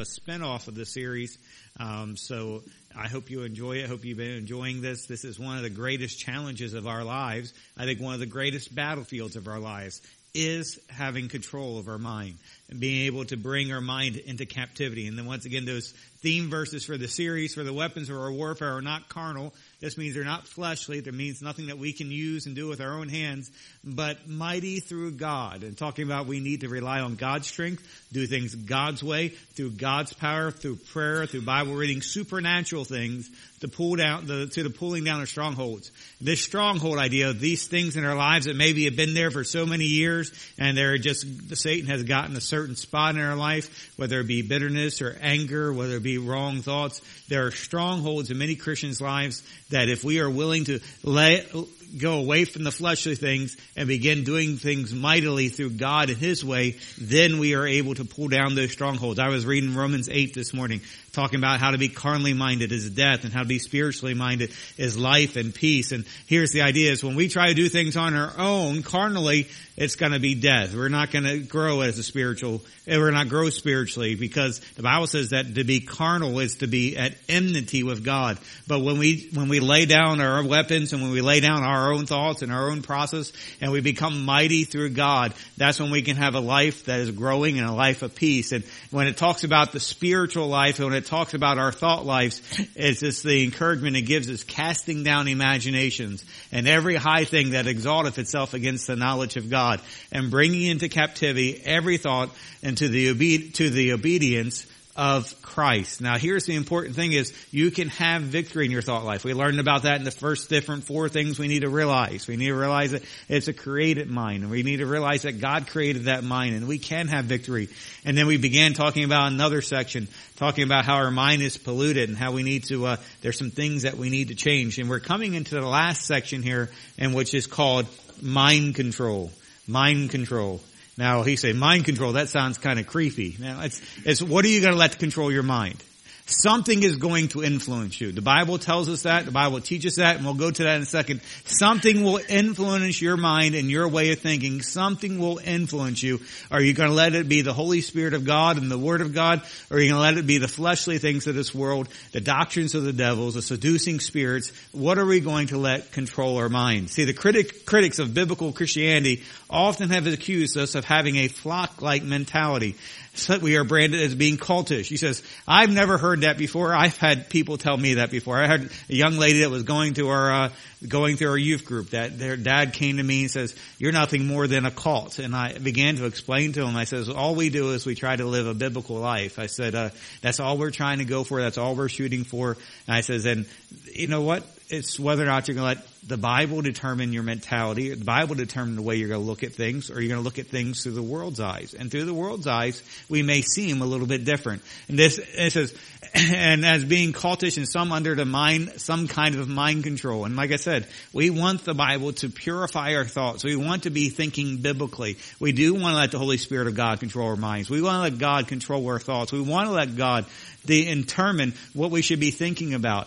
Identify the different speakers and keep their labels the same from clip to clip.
Speaker 1: of a spinoff of the series. So I hope you enjoy it. I hope you've been enjoying this. This is one of the greatest challenges of our lives. I think one of the greatest battlefields of our lives is having control of our mind and being able to bring our mind into captivity. And then once again, those theme verses for the series, for the weapons of our warfare are not carnal. This means they're not fleshly. That means nothing that we can use and do with our own hands, but mighty through God. And talking about we need to rely on God's strength, do things God's way, through God's power, through prayer, through Bible reading, supernatural things to pull down to the pulling down of strongholds. This stronghold idea, these things in our lives that maybe have been there for so many years, and they're just Satan has gotten a certain spot in our life, whether it be bitterness or anger, whether it be wrong thoughts. There are strongholds in many Christians' lives that if we are willing to go away from the fleshly things and begin doing things mightily through God and His way, then we are able to pull down those strongholds. I was reading Romans 8 this morning, talking about how to be carnally minded is death and how to be spiritually minded is life and peace. And here's the idea is when we try to do things on our own, carnally, it's going to be death. We're not going to grow we're not grow spiritually, because the Bible says that to be carnal is to be at enmity with God. But when we lay down our weapons and when we lay down our own thoughts and our own process and we become mighty through God, that's when we can have a life that is growing and a life of peace. And when it talks about the spiritual life, and when it talks about our thought lives, it's just the encouragement it gives us, casting down imaginations and every high thing that exalteth itself against the knowledge of God, and bringing into captivity every thought into the obedience of Christ. Now here's the important thing is you can have victory in your thought life. We learned about that in the first different 4 things we need to realize. We need to realize that it's a created mind, and we need to realize that God created that mind, and we can have victory. And then we began talking about another section, talking about how our mind is polluted and how we need to, there's some things that we need to change. And we're coming into the last section here, and which is called mind control. Mind control. Now, he say mind control, that sounds kind of creepy. Now, it's what are you going to let control your mind? Something is going to influence you. The Bible tells us that. The Bible teaches that, and we'll go to that in a second. Something will influence your mind and your way of thinking. Something will influence you. Are you going to let it be the Holy Spirit of God and the Word of God? Or are you going to let it be the fleshly things of this world, the doctrines of the devils, the seducing spirits? What are we going to let control our minds? See, the critics of biblical Christianity often have accused us of having a flock-like mentality. So we are branded as being cultish. He says, I've never heard that before. I've had people tell me that before. I had a young lady that was going through our youth group, that their dad came to me and says, you're nothing more than a cult. And I began to explain to him, I says, all we do is we try to live a biblical life. I said, that's all we're trying to go for. That's all we're shooting for. And I says, and you know what? It's whether or not you're going to let the Bible determine your mentality, the Bible determine the way you're going to look at things, or you're going to look at things through the world's eyes. And through the world's eyes, we may seem a little bit different. And it says, and as being cultish and some under some kind of mind control. And like I said, we want the Bible to purify our thoughts. We want to be thinking biblically. We do want to let the Holy Spirit of God control our minds. We want to let God control our thoughts. We want to let God determine what we should be thinking about.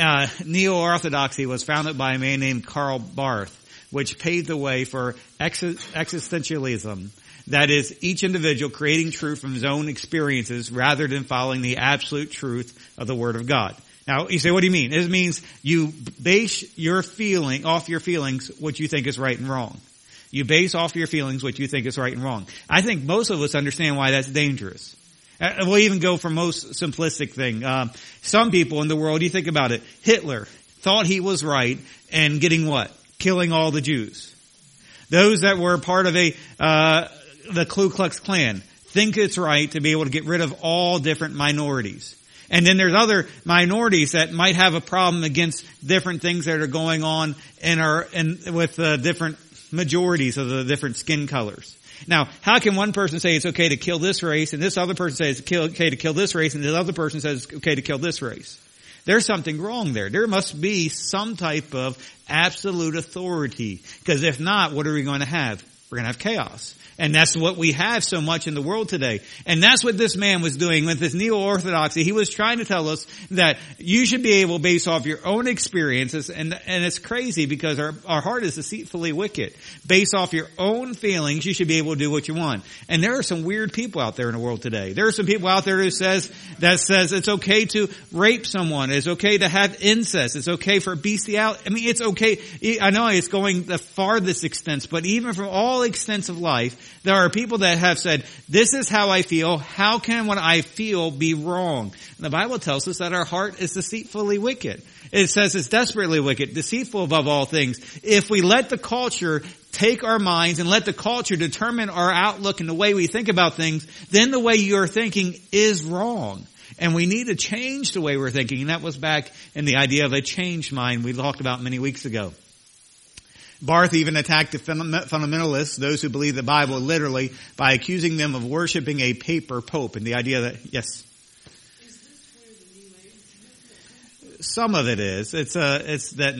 Speaker 1: Neo-Orthodoxy was founded by a man named Karl Barth, which paved the way for existentialism. That is, each individual creating truth from his own experiences rather than following the absolute truth of the Word of God. Now, you say, what do you mean? It means you base off your feelings what you think is right and wrong. You base off your feelings what you think is right and wrong. I think most of us understand why that's dangerous. We'll even go for most simplistic thing. Some people in the world, you think about it, Hitler thought he was right and getting what? Killing all the Jews. Those that were part of the Ku Klux Klan think it's right to be able to get rid of all different minorities. And then there's other minorities that might have a problem against different things that are going on with different majorities of the different skin colors. Now, how can one person say it's okay to kill this race, and this other person says it's okay to kill this race, and this other person says it's okay to kill this race? There's something wrong there. There must be some type of absolute authority. Because if not, what are we going to have? we're going to have chaos. And that's what we have so much in the world today. And that's what this man was doing with this neo-orthodoxy. He was trying to tell us that you should be able, based off your own experiences, and it's crazy because our heart is deceitfully wicked. Based off your own feelings, you should be able to do what you want. And there are some weird people out there in the world today. There are some people out there who says it's okay to rape someone. It's okay to have incest. It's okay for bestiality. I mean, it's okay. I know it's going the farthest extent, but even from all extents of life, there are people that have said, this is how I feel. How can what I feel be wrong? And the Bible tells us that our heart is deceitfully wicked. It says it's desperately wicked, deceitful above all things. If we let the culture take our minds and let the culture determine our outlook and the way we think about things, then the way you're thinking is wrong. And we need to change the way we're thinking. And that was back in the idea of a changed mind we talked about many weeks ago. Barth even attacked the fundamentalists, those who believe the Bible literally, by accusing them of worshiping a paper pope. And the idea that, yes?
Speaker 2: Is this where the New Age?
Speaker 1: Some of it is. It's that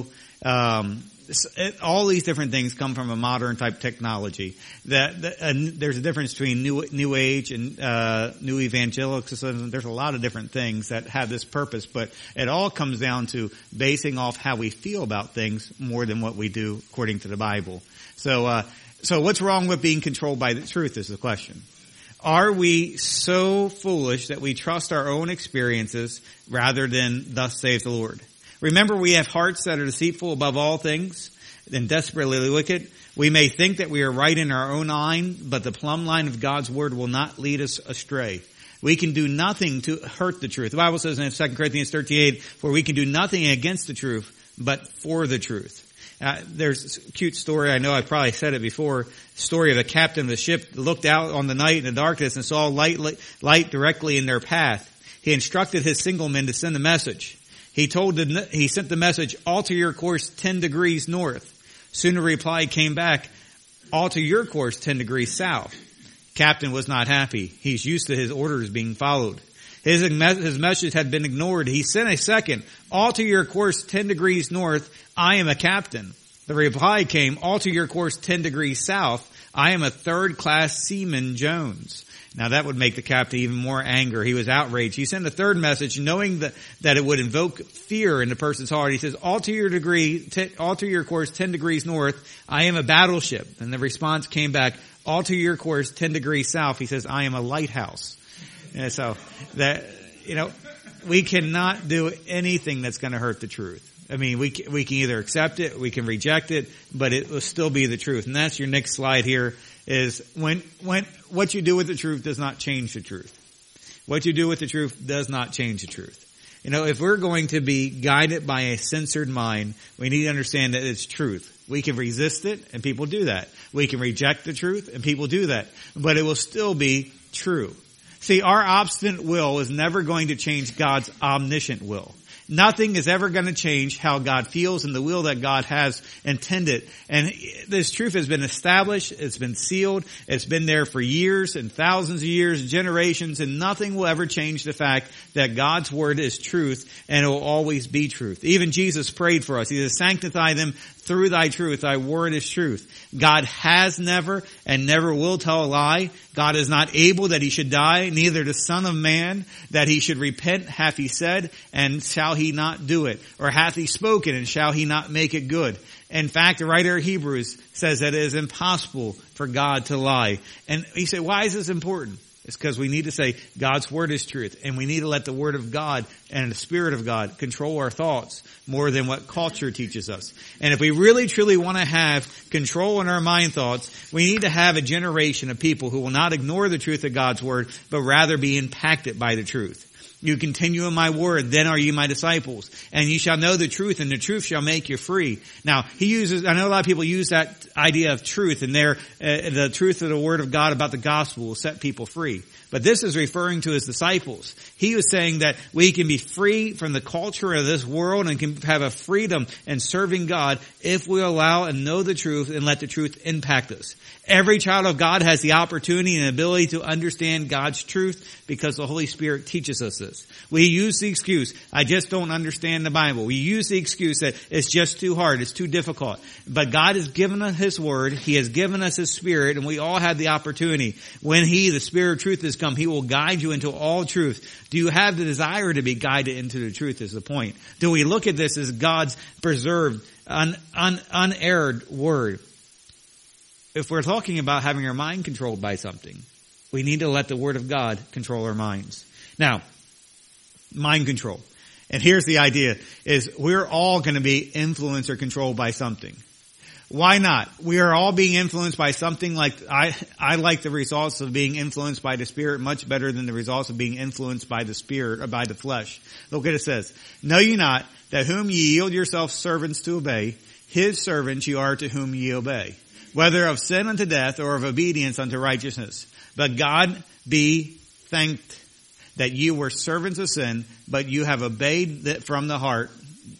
Speaker 1: all these different things come from a modern type technology. There's a difference between New Age and New Evangelicism. There's a lot of different things that have this purpose, but it all comes down to basing off how we feel about things more than what we do according to the Bible. So what's wrong with being controlled by the truth is the question. Are we so foolish that we trust our own experiences rather than thus saith the Lord? Remember, we have hearts that are deceitful above all things and desperately wicked. We may think that we are right in our own mind, but the plumb line of God's word will not lead us astray. We can do nothing to hurt the truth. The Bible says in 2 Corinthians 13:8, for we can do nothing against the truth, but for the truth. There's a cute story. I know I probably said it before. Story of a captain of the ship looked out on the night in the darkness and saw light directly in their path. He instructed his signalman to send a message. He sent the message, alter your course 10 degrees north. Soon a reply came back, alter your course 10 degrees south. Captain was not happy. He's used to his orders being followed. His message had been ignored. He sent a second, alter your course 10 degrees north. I am a captain. The reply came, alter your course 10 degrees south. I am a third-class seaman Jones. Now that would make the captain even more angry. He was outraged. He sent a third message knowing that it would invoke fear in the person's heart. He says, alter your course 10 degrees north. I am a battleship. And the response came back, alter your course 10 degrees south. He says, I am a lighthouse. And so we cannot do anything that's going to hurt the truth. I mean, we can either accept it, we can reject it, but it will still be the truth. And that's your next slide here. Is when what you do with the truth does not change the truth. What you do with the truth does not change the truth. If we're going to be guided by a censored mind, we need to understand that it's truth. We can resist it, and people do that. We can reject the truth, and people do that. But it will still be true. See, our obstinate will is never going to change God's omniscient will. Nothing is ever going to change how God feels and the will that God has intended. And this truth has been established. It's been sealed. It's been there for years and thousands of years, generations, and nothing will ever change the fact that God's word is truth and it will always be truth. Even Jesus prayed for us. He says, sanctify them through thy truth. Thy word is truth. God has never and never will tell a lie. God is not able that he should die, neither the Son of Man that he should repent hath he said, and shall he not do it? Or hath he spoken, and shall he not make it good? In fact, the writer of Hebrews says that it is impossible for God to lie. And he said, why is this important? It's because we need to say God's word is truth, and we need to let the word of God and the Spirit of God control our thoughts more than what culture teaches us. And if we really truly want to have control in our mind thoughts, we need to have a generation of people who will not ignore the truth of God's word, but rather be impacted by the truth. You continue in my word, then are you my disciples. And you shall know the truth, and the truth shall make you free. Now, I know a lot of people use that idea of truth, and the truth of the word of God about the gospel will set people free. But this is referring to his disciples. He was saying that we can be free from the culture of this world and can have a freedom in serving God if we allow and know the truth and let the truth impact us. Every child of God has the opportunity and ability to understand God's truth because the Holy Spirit teaches us this. us. We use the excuse, I just don't understand the Bible. We use the excuse that it's just too hard, it's too difficult. But God has given us His Word, He has given us His Spirit, and we all have the opportunity. When He, the Spirit of truth, has come, He will guide you into all truth. Do you have the desire to be guided into the truth is the point. Do we look at this as God's preserved, unerred Word? If we're talking about having our mind controlled by something, we need to let the Word of God control our minds. Now, mind control. And here's the idea, is we're all going to be influenced or controlled by something. Why not? We are all being influenced by something. Like I like the results of being influenced by the Spirit much better than the results of being influenced by the Spirit or by the flesh. Look what it says. Know ye not that whom ye yield yourselves servants to obey, His servants ye are to whom ye obey, whether of sin unto death or of obedience unto righteousness. But God be thanked that you were servants of sin, but you have obeyed from the heart,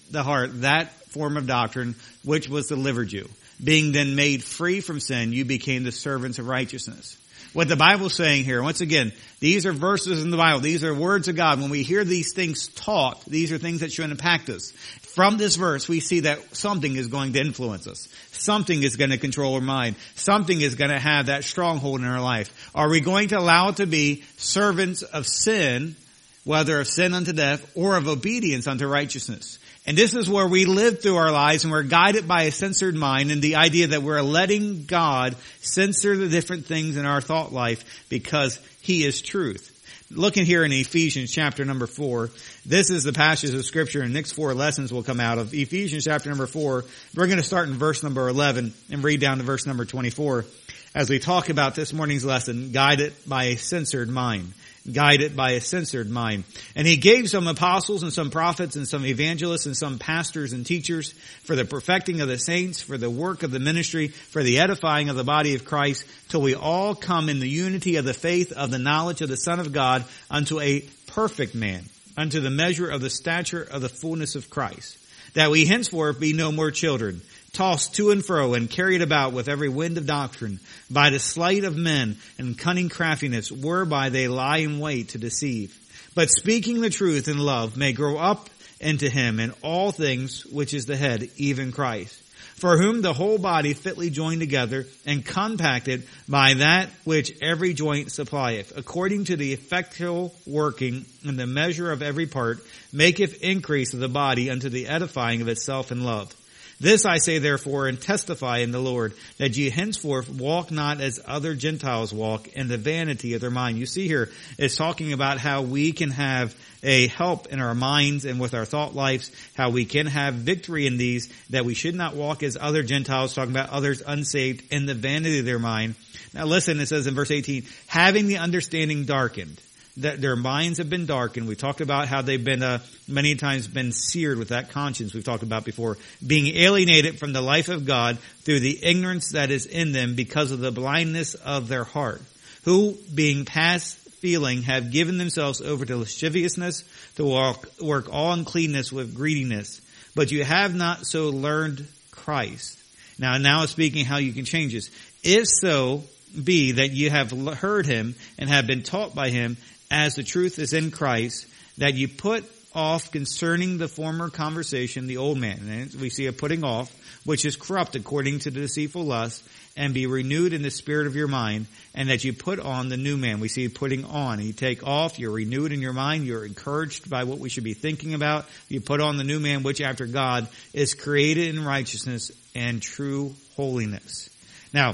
Speaker 1: that form of doctrine which was delivered you. Being then made free from sin, you became the servants of righteousness. What the Bible's saying here, once again, these are verses in the Bible. These are words of God. When we hear these things taught, these are things that should impact us. From this verse, we see that something is going to influence us. Something is going to control our mind. Something is going to have that stronghold in our life. Are we going to allow it to be servants of sin, whether of sin unto death or of obedience unto righteousness? And this is where we live through our lives, and we're guided by a censored mind, and the idea that we're letting God censor the different things in our thought life because He is truth. Looking here in Ephesians chapter number 4, this is the passage of Scripture, and next 4 lessons will come out of Ephesians chapter number 4. We're going to start in verse number 11 and read down to verse number 24 as we talk about this morning's lesson, guided by a censored mind. Guided by a censored mind. And He gave some apostles and some prophets and some evangelists and some pastors and teachers for the perfecting of the saints, for the work of the ministry, for the edifying of the body of Christ, till we all come in the unity of the faith of the knowledge of the Son of God unto a perfect man, unto the measure of the stature of the fullness of Christ, that we henceforth be no more children, tossed to and fro and carried about with every wind of doctrine, by the sleight of men and cunning craftiness, whereby they lie in wait to deceive. But speaking the truth in love may grow up into Him in all things, which is the head, even Christ, for whom the whole body fitly joined together and compacted by that which every joint supplieth, according to the effectual working in the measure of every part, maketh increase of the body unto the edifying of itself in love. This I say therefore, and testify in the Lord, that ye henceforth walk not as other Gentiles walk, in the vanity of their mind. You see here, it's talking about how we can have a help in our minds and with our thought lives, how we can have victory in these, that we should not walk as other Gentiles, talking about others unsaved, in the vanity of their mind. Now listen, it says in verse 18, having the understanding darkened. That their minds have been darkened. We talked about how they've been many times been seared with that conscience we've talked about before, being alienated from the life of God through the ignorance that is in them because of the blindness of their heart, who being past feeling have given themselves over to lasciviousness, to work all uncleanness with greediness. But you have not so learned Christ. Now it's speaking how you can change this. If so be that you have heard Him and have been taught by Him, as the truth is in Christ, that you put off concerning the former conversation the old man. And we see a putting off, which is corrupt according to the deceitful lust, and be renewed in the spirit of your mind, and that you put on the new man. We see putting on. You take off, you're renewed in your mind, you're encouraged by what we should be thinking about. You put on the new man, which after God is created in righteousness and true holiness. Now,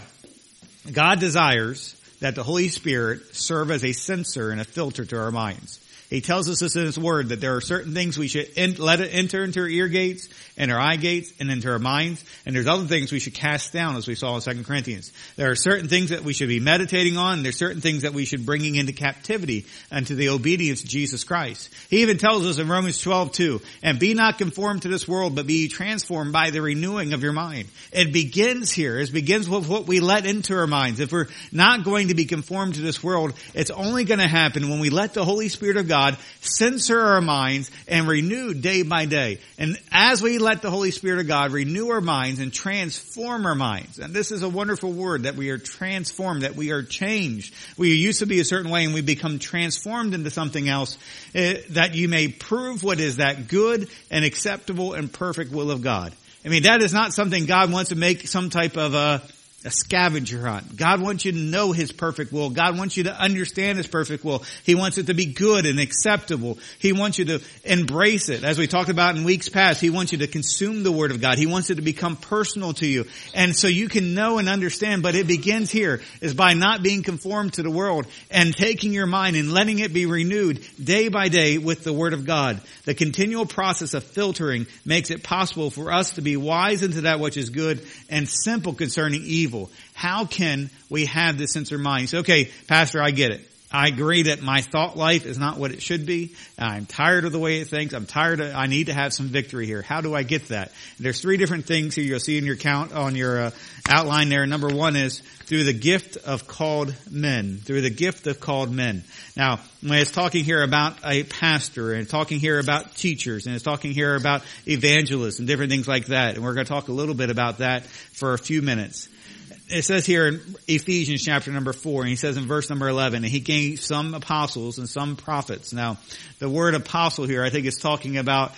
Speaker 1: God desires that the Holy Spirit serve as a censor and a filter to our minds. He tells us this in His Word, that there are certain things we should let it enter into our ear gates and our eye gates and into our minds. And there's other things we should cast down, as we saw in 2 Corinthians. There are certain things that we should be meditating on, and there's certain things that we should bringing into captivity unto the obedience of Jesus Christ. He even tells us in Romans 12:2, and be not conformed to this world, but be ye transformed by the renewing of your mind. It begins here. It begins with what we let into our minds. If we're not going to be conformed to this world, it's only going to happen when we let the Holy Spirit of of God censor our minds and renew day by day. And as we let the Holy Spirit of God renew our minds and transform our minds, and this is a wonderful word, that we are transformed, that we are changed. We used to be a certain way and we become transformed into something else, that you may prove what is that good and acceptable and perfect will of God. I mean, that is not something God wants to make some type of a scavenger hunt. God wants you to know His perfect will. God wants you to understand His perfect will. He wants it to be good and acceptable. He wants you to embrace it. As we talked about in weeks past, He wants you to consume the Word of God. He wants it to become personal to you. And so you can know and understand, but it begins here, is by not being conformed to the world and taking your mind and letting it be renewed day by day with the Word of God. The continual process of filtering makes it possible for us to be wise into that which is good and simple concerning evil. How can we have this censored mind? You say, okay, Pastor, I get it. I agree that my thought life is not what it should be. I'm tired of the way it thinks. I need to have some victory here. How do I get that? There's 3 different things here you'll see in your outline there. Number 1 is through the gift of called men. Through the gift of called men. Now, when it's talking here about a pastor, and talking here about teachers, and it's talking here about evangelists and different things like that, and we're going to talk a little bit about that for a few minutes. It says here in Ephesians chapter number 4, and he says in verse number 11, and He gave some apostles and some prophets. Now, the word apostle here, I think it's talking about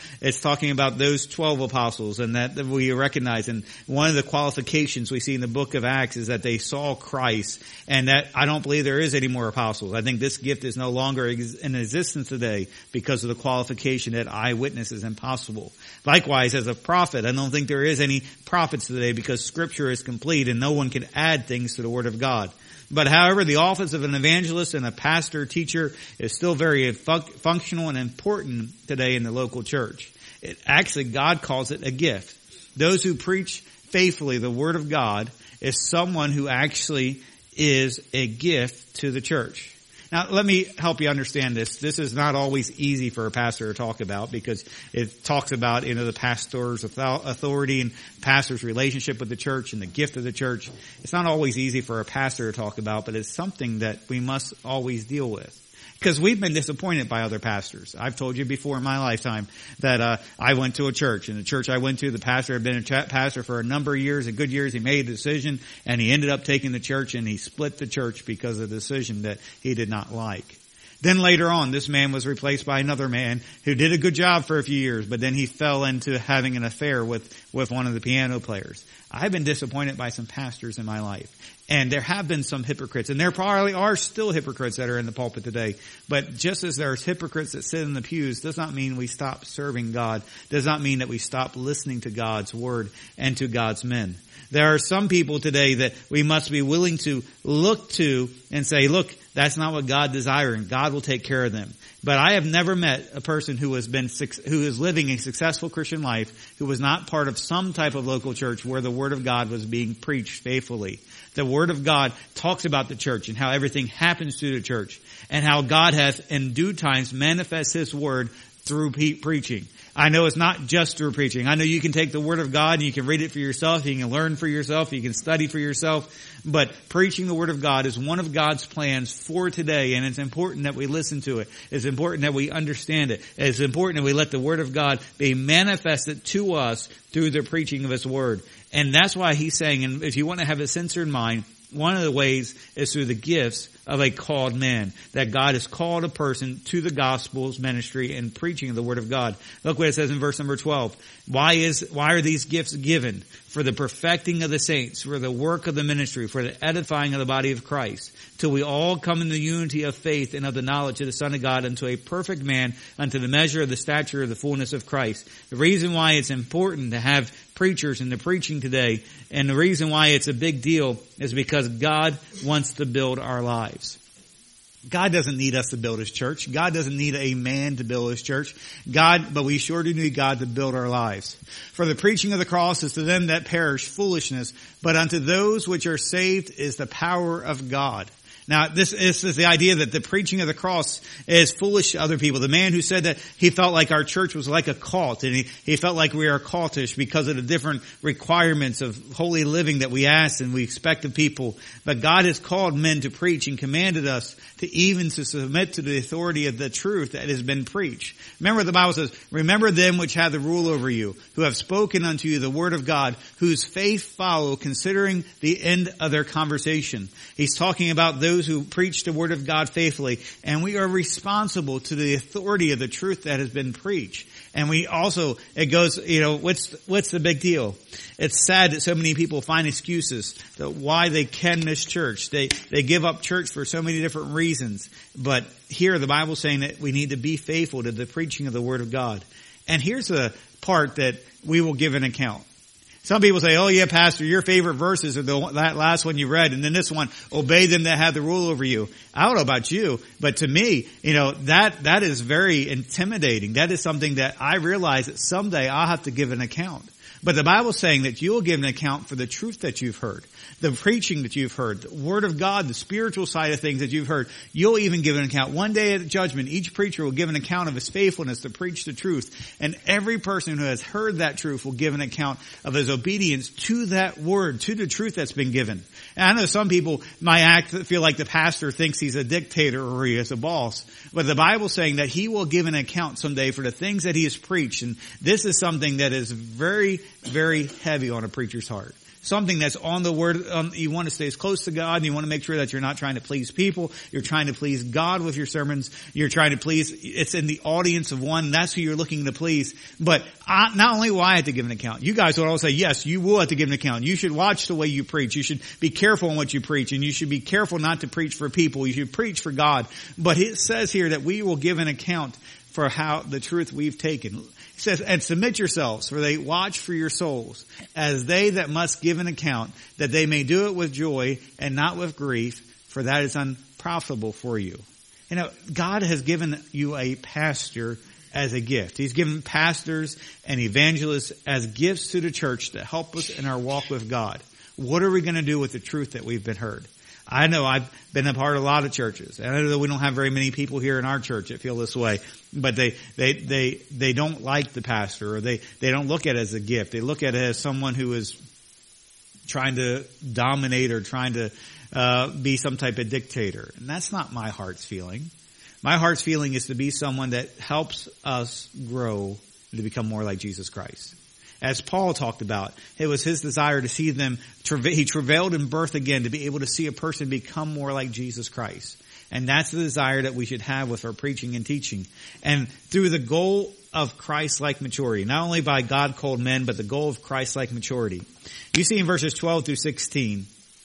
Speaker 1: those 12 apostles, and that we recognize. And one of the qualifications we see in the book of Acts is that they saw Christ, and that I don't believe there is any more apostles. I think this gift is no longer in existence today because of the qualification that eyewitness is impossible. Likewise, as a prophet, I don't think there is any prophets today because Scripture is complete and no one can add things to the Word of God. But however, the office of an evangelist and a pastor, teacher is still very functional and important today in the local church. Actually, God calls it a gift. Those who preach faithfully the Word of God is someone who actually is a gift to the church. Now, let me help you understand this. This is not always easy for a pastor to talk about because it talks about, the pastor's authority and pastor's relationship with the church and the gift of the church. It's not always easy for a pastor to talk about, but it's something that we must always deal with. Because we've been disappointed by other pastors. I've told you before in my lifetime that I went to a church, and the church I went to, the pastor had been a pastor for a number of years, and good years. He made a decision, and he ended up taking the church, and he split the church because of the decision that he did not like. Then later on, this man was replaced by another man who did a good job for a few years, but then he fell into having an affair with one of the piano players. I've been disappointed by some pastors in my life. And there have been some hypocrites, and there probably are still hypocrites that are in the pulpit today. But just as there's hypocrites that sit in the pews, does not mean we stop serving God, does not mean that we stop listening to God's Word and to God's men. There are some people today that we must be willing to look to and say, look, that's not what God desires, and God will take care of them. But I have never met a person who is living a successful Christian life who was not part of some type of local church where the Word of God was being preached faithfully. The Word of God talks about the church and how everything happens to the church and how God has in due times manifest His Word through preaching. I know it's not just through preaching. I know you can take the Word of God and you can read it for yourself, you can learn for yourself, you can study for yourself, but preaching the Word of God is one of God's plans for today, and it's important that we listen to it. It's important that we understand it. It's important that we let the Word of God be manifested to us through the preaching of His Word. And that's why He's saying, and if you want to have a censored mind, one of the ways is through the gifts of a called man. That God has called a person to the gospel's ministry and preaching of the Word of God. Look what it says in verse number 12. Why are these gifts given? For the perfecting of the saints, for the work of the ministry, for the edifying of the body of Christ, till we all come in the unity of faith and of the knowledge of the Son of God, unto a perfect man, unto the measure of the stature of the fullness of Christ. The reason why it's important to have preachers in the preaching today, and the reason why it's a big deal, is because God wants to build our lives. God doesn't need us to build His church. God doesn't need a man to build His church. But we sure do need God to build our lives. For the preaching of the cross is to them that perish foolishness, but unto those which are saved is the power of God. Now, this is the idea that the preaching of the cross is foolish to other people. The man who said that he felt like our church was like a cult, and he felt like we are cultish because of the different requirements of holy living that we ask and we expect of people. But God has called men to preach and commanded us to submit to the authority of the truth that has been preached. Remember, the Bible says, remember them which have the rule over you, who have spoken unto you the word of God, whose faith follow, considering the end of their conversation. He's talking about those who preach the word of God faithfully, and we are responsible to the authority of the truth that has been preached. And we also, it goes, what's the big deal? It's sad that so many people find excuses that why they can miss church. They give up church for so many different reasons. But here the Bible's saying that we need to be faithful to the preaching of the word of God. And here's the part that we will give an account. Some people say, oh yeah, Pastor, your favorite verses are that last one you read, and then this one, obey them that have the rule over you. I don't know about you, but to me, that is very intimidating. That is something that I realize that someday I'll have to give an account. But the Bible's saying that you'll give an account for the truth that you've heard, the preaching that you've heard, the Word of God, the spiritual side of things that you've heard. You'll even give an account. One day at judgment, each preacher will give an account of his faithfulness to preach the truth. And every person who has heard that truth will give an account of his obedience to that Word, to the truth that's been given. And I know some people might feel like the pastor thinks he's a dictator or he is a boss. But the Bible's saying that he will give an account someday for the things that he has preached. And this is something that is very, very heavy on a preacher's heart. Something that's on the Word. You want to stay as close to God, and you want to make sure that you're not trying to please people. You're trying to please God with your sermons. You're trying to please, it's in the audience of one. That's who you're looking to please. But not only will I have to give an account, you guys will all say, yes, you will have to give an account. You should watch the way you preach. You should be careful in what you preach, and you should be careful not to preach for people. You should preach for God. But it says here that we will give an account for how the truth we've taken. It says, and submit yourselves, for they watch for your souls, as they that must give an account, that they may do it with joy and not with grief, for that is unprofitable for you. God has given you a pastor as a gift. He's given pastors and evangelists as gifts to the church to help us in our walk with God. What are we going to do with the truth that we've been heard? I know I've been a part of a lot of churches, and I know that we don't have very many people here in our church that feel this way, but they don't like the pastor, or they don't look at it as a gift. They look at it as someone who is trying to dominate or trying to be some type of dictator. And that's not my heart's feeling. My heart's feeling is to be someone that helps us grow to become more like Jesus Christ. As Paul talked about, it was his desire to see them, he travailed in birth again to be able to see a person become more like Jesus Christ. And that's the desire that we should have with our preaching and teaching. And through the goal of Christ-like maturity, not only by God called men, but the goal of Christ-like maturity. You see in verses 12 through 16,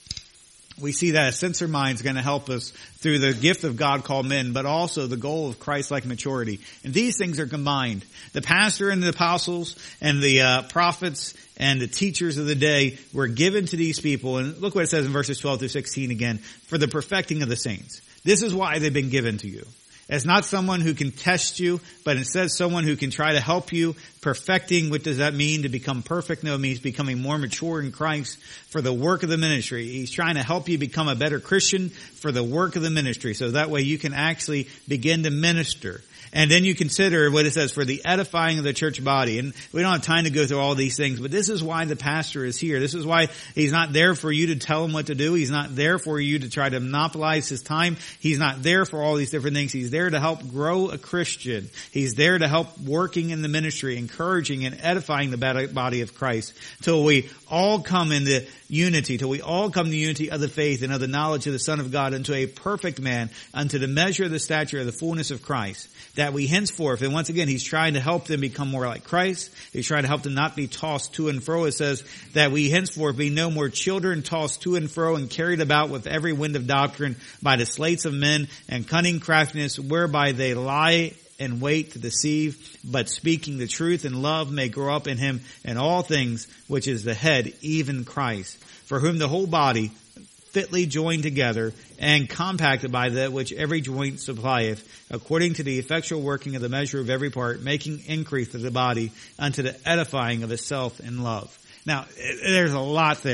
Speaker 1: we see that a sincere mind is going to help us through the gift of God called men, but also the goal of Christ-like maturity. And these things are combined. The pastor and the apostles and the prophets and the teachers of the day were given to these people. And look what it says in verses 12 through 16 again, for the perfecting of the saints. This is why they've been given to you. It's not someone who can test you, but instead someone who can try to help you. Perfecting, what does that mean? To become perfect? No, it means becoming more mature in Christ for the work of the ministry. He's trying to help you become a better Christian for the work of the ministry, so that way you can actually begin to minister. And then you consider what it says for the edifying of the church body. And we don't have time to go through all these things, but this is why the pastor is here. This is why he's not there for you to tell him what to do. He's not there for you to try to monopolize his time. He's not there for all these different things. He's there to help grow a Christian. He's there to help working in the ministry, encouraging and edifying the body of Christ, till we all come into unity, till we all come to the unity of the faith and of the knowledge of the Son of God, unto a perfect man, unto the measure of the stature of the fullness of Christ, that we henceforth, and once again, he's trying to help them become more like Christ. He's trying to help them not be tossed to and fro. It says that we henceforth be no more children tossed to and fro and carried about with every wind of doctrine by the sleights of men and cunning craftiness, whereby they lie and wait to deceive, but speaking the truth in love may grow up in him in all things, which is the head, even Christ, for whom the whole body, fitly joined together and compacted by that which every joint supplieth, according to the effectual working of the measure of every part, making increase of the body unto the edifying of itself in love. Now, there's a lot there.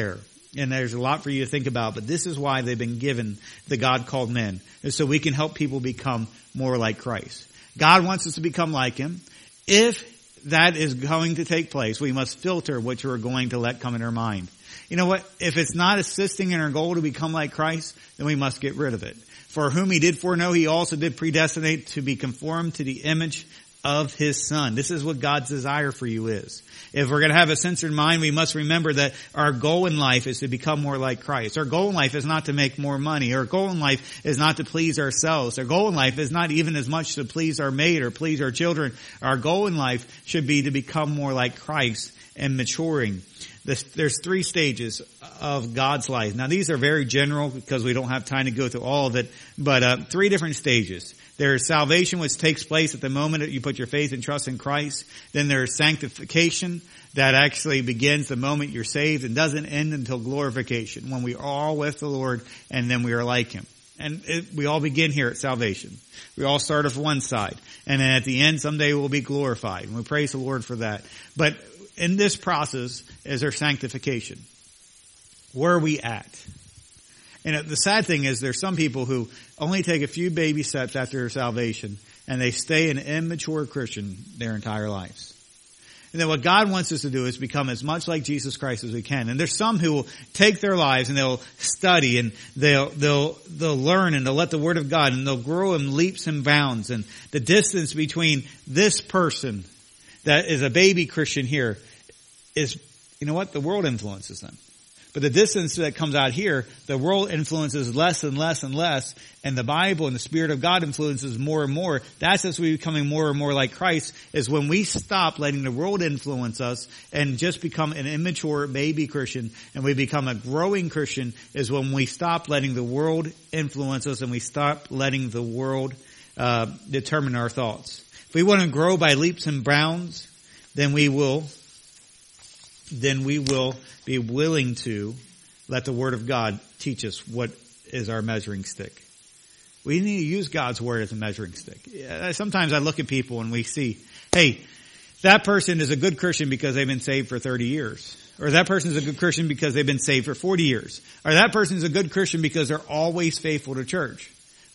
Speaker 1: And there's a lot for you to think about, but this is why they've been given the God called men, is so we can help people become more like Christ. God wants us to become like Him. If that is going to take place, we must filter what we're going to let come in our mind. You know what? If it's not assisting in our goal to become like Christ, then we must get rid of it. For whom He did foreknow, He also did predestinate to be conformed to the image of His Son. This is what God's desire for you is. If we're going to have a censored mind, we must remember that our goal in life is to become more like Christ. Our goal in life is not to make more money. Our goal in life is not to please ourselves. Our goal in life is not even as much to please our mate or please our children. Our goal in life should be to become more like Christ and maturing. There's 3 stages of God's life. Now these are very general because we don't have time to go through all of it, but 3 different stages. There's salvation, which takes place at the moment that you put your faith and trust in Christ. Then there's sanctification that actually begins the moment you're saved and doesn't end until glorification, when we are all with the Lord and then we are like Him. And we all begin here at salvation. We all start off one side. And then at the end, someday we'll be glorified. And we praise the Lord for that. But in this process is our sanctification. Where are we at? And the sad thing is there's some people who only take a few baby steps after their salvation and they stay an immature Christian their entire lives. And then what God wants us to do is become as much like Jesus Christ as we can. And there's some who will take their lives and they'll study and they'll learn and they'll let the Word of God and they'll grow in leaps and bounds. And the distance between this person that is a baby Christian here is, you know what? The world influences them. But the distance that comes out here, the world influences less and less and less, and the Bible and the Spirit of God influences more and more. That's as we're becoming more and more like Christ, is when we stop letting the world influence us and just become an immature baby Christian, and we become a growing Christian, is when we stop letting the world influence us and we stop letting the world determine our thoughts. If we want to grow by leaps and bounds, then we will be willing to let the Word of God teach us what is our measuring stick. We need to use God's Word as a measuring stick. Sometimes I look at people and we see, hey, that person is a good Christian because they've been saved for 30 years. Or that person is a good Christian because they've been saved for 40 years. Or that person is a good Christian because they're always faithful to church.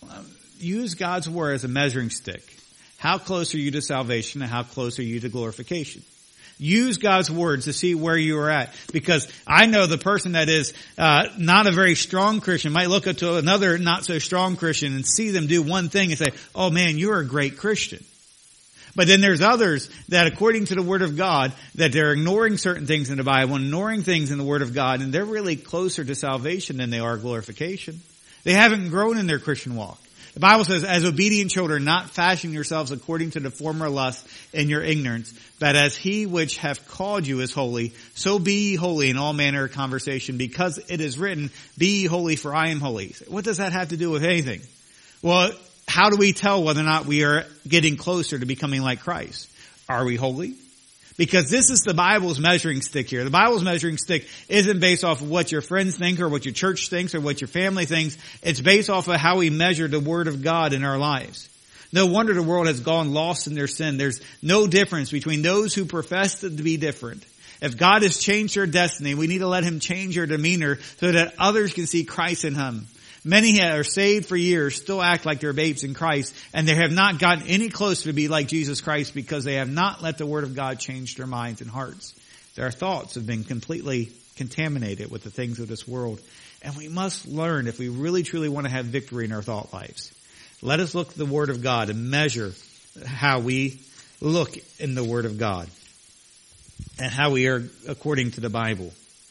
Speaker 1: Use God's Word as a measuring stick. How close are you to salvation and how close are you to glorification? Use God's words to see where you are at. Because I know the person that is not a very strong Christian might look up to another not so strong Christian and see them do one thing and say, oh man, you're a great Christian. But then there's others that according to the Word of God, that they're ignoring certain things in the Bible, ignoring things in the Word of God, and they're really closer to salvation than they are glorification. They haven't grown in their Christian walk. The Bible says, as obedient children, not fashioning yourselves according to the former lust in your ignorance, but as He which hath called you is holy, so be ye holy in all manner of conversation, because it is written, be ye holy, for I am holy. What does that have to do with anything? Well, how do we tell whether or not we are getting closer to becoming like Christ? Are we holy? Because this is the Bible's measuring stick here. The Bible's measuring stick isn't based off of what your friends think or what your church thinks or what your family thinks. It's based off of how we measure the Word of God in our lives. No wonder the world has gone lost in their sin. There's no difference between those who profess to be different. If God has changed their destiny, we need to let Him change their demeanor so that others can see Christ in Him. Many that are saved for years still act like they're babes in Christ, and they have not gotten any closer to be like Jesus Christ because they have not let the Word of God change their minds and hearts. Their thoughts have been completely contaminated with the things of this world. And we must learn, if we really truly want to have victory in our thought lives, let us look at the Word of God and measure how we look in the Word of God and how we are according to the Bible.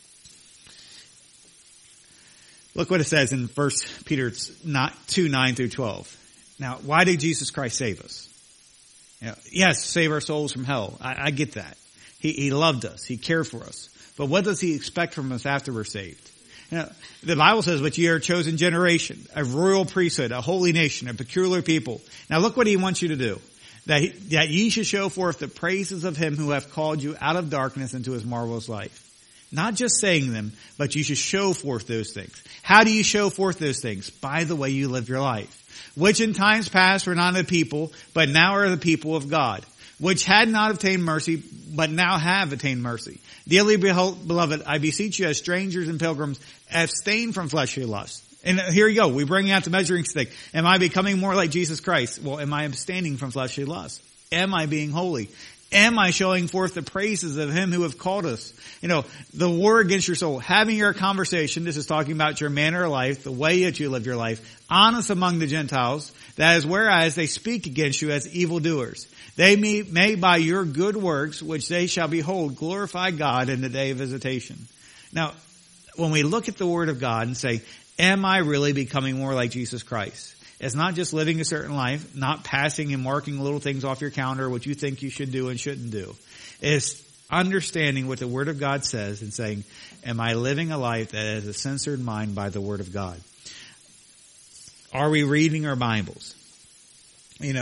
Speaker 1: Look what it says in 1 Peter 2, 9 through 12. Now, why did Jesus Christ save us? You know, yes, save our souls from hell. I get that. He loved us. He cared for us. But what does He expect from us after we're saved? You know, the Bible says, but ye are a chosen generation, a royal priesthood, a holy nation, a peculiar people. Now look what He wants you to do. That ye should show forth the praises of Him who hath called you out of darkness into His marvelous light. Not just saying them, but you should show forth those things. How do you show forth those things? By the way you live your life. Which in times past were not a people, but now are the people of God. which had not obtained mercy, but now have attained mercy. Dearly beloved, I beseech you as strangers and pilgrims, abstain from fleshly lusts. And here you go. We bring out the measuring stick. Am I becoming more like Jesus Christ? Well, am I abstaining from fleshly lusts? Am I being holy? Am I showing forth the praises of him who have called us? The war against your soul. Having your conversation, this is talking about your manner of life, the way that you live your life, honest among the Gentiles, that is whereas they speak against you as evildoers. They may by your good works, which they shall behold, glorify God in the day of visitation. Now, when we look at the Word of God and say, am I really becoming more like Jesus Christ? It's not just living a certain life, not passing and marking little things off your calendar, what you think you should do and shouldn't do. It's understanding what the Word of God says and saying, am I living a life that has a censored mind by the Word of God? Are we reading our Bibles? When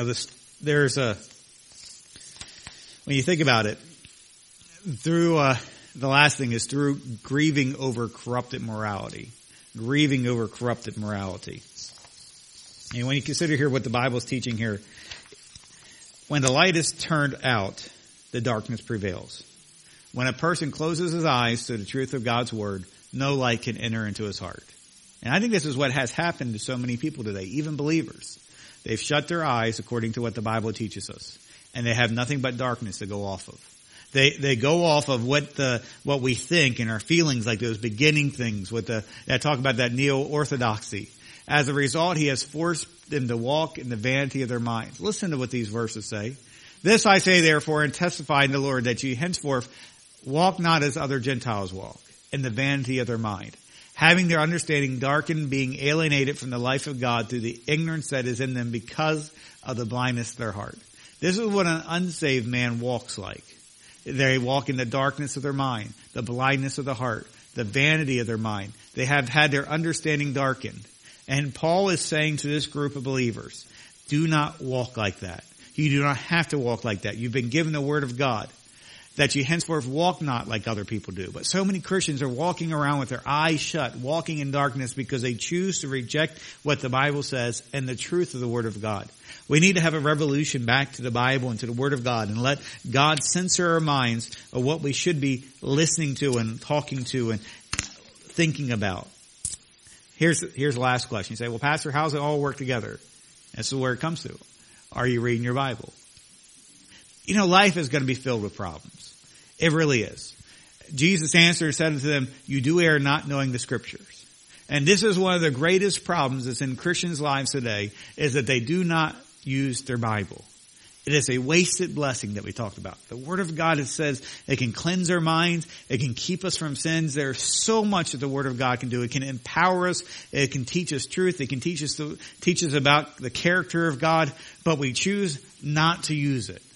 Speaker 1: you think about it, through the last thing is through grieving over corrupted morality. Grieving over corrupted morality. And when you consider here what the Bible is teaching here, when the light is turned out, the darkness prevails. When a person closes his eyes to the truth of God's Word, no light can enter into his heart. And I think this is what has happened to so many people today, even believers. They've shut their eyes according to what the Bible teaches us. And they have nothing but darkness to go off of. They go off of what we think and our feelings, like those beginning things that talk about that neo-orthodoxy. As a result, he has forced them to walk in the vanity of their minds. Listen to what these verses say. This I say therefore and testify in the Lord that ye henceforth walk not as other Gentiles walk, in the vanity of their mind, having their understanding darkened, being alienated from the life of God through the ignorance that is in them because of the blindness of their heart. This is what an unsaved man walks like. They walk in the darkness of their mind, the blindness of the heart, the vanity of their mind. They have had their understanding darkened. And Paul is saying to this group of believers, do not walk like that. You do not have to walk like that. You've been given the Word of God, that you henceforth walk not like other people do. But so many Christians are walking around with their eyes shut, walking in darkness because they choose to reject what the Bible says and the truth of the Word of God. We need to have a revolution back to the Bible and to the Word of God and let God censor our minds of what we should be listening to and talking to and thinking about. Here's the last question. You say, well, Pastor, how does it all work together? This is where it comes to. Are you reading your Bible? Life is going to be filled with problems. It really is. Jesus answered and said to them, you do err not knowing the Scriptures. And this is one of the greatest problems that's in Christians' lives today, is that they do not use their Bible. It is a wasted blessing that we talked about. The Word of God, it says it can cleanse our minds. It can keep us from sins. There's so much that the Word of God can do. It can empower us. It can teach us truth. It can teach us about the character of God, but we choose not to use it.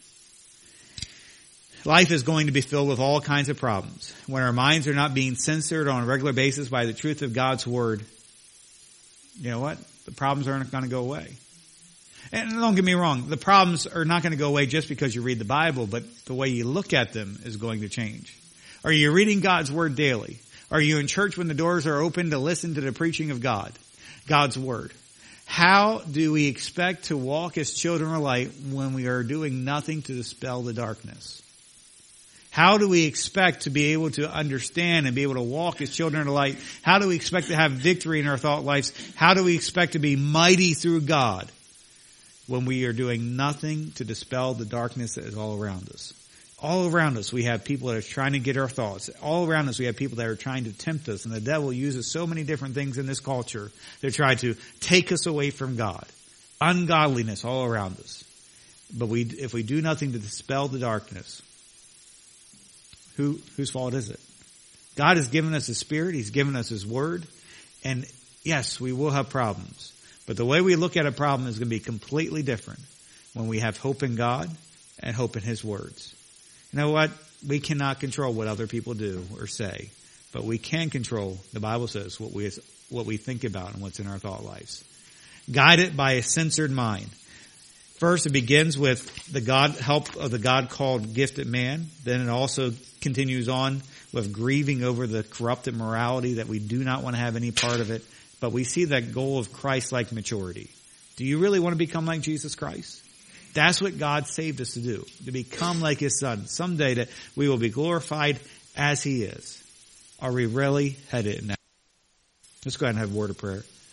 Speaker 1: Life is going to be filled with all kinds of problems. When our minds are not being censored on a regular basis by the truth of God's Word, you know what? The problems aren't going to go away. And don't get me wrong, the problems are not going to go away just because you read the Bible, but the way you look at them is going to change. Are you reading God's Word daily? Are you in church when the doors are open to listen to the preaching of God, God's Word? How do we expect to walk as children of light when we are doing nothing to dispel the darkness? How do we expect to be able to understand and be able to walk as children of light? How do we expect to have victory in our thought lives? How do we expect to be mighty through God when we are doing nothing to dispel the darkness that is all around us? All around us we have people that are trying to get our thoughts. All around us we have people that are trying to tempt us. And the devil uses so many different things in this culture to try to take us away from God. Ungodliness all around us. But if we do nothing to dispel the darkness, whose fault is it? God has given us His Spirit. He's given us His Word. And yes, we will have problems. But the way we look at a problem is going to be completely different when we have hope in God and hope in His words. You know what? We cannot control what other people do or say, but we can control, the Bible says, what we think about and what's in our thought lives. Guided by a censored mind. First, it begins with the help of the God-called gifted man. Then it also continues on with grieving over the corrupted morality that we do not want to have any part of it. But we see that goal of Christ-like maturity. Do you really want to become like Jesus Christ? That's what God saved us to do, to become like His Son. Someday that we will be glorified as He is. Are we really headed in that? Let's go ahead and have a word of prayer.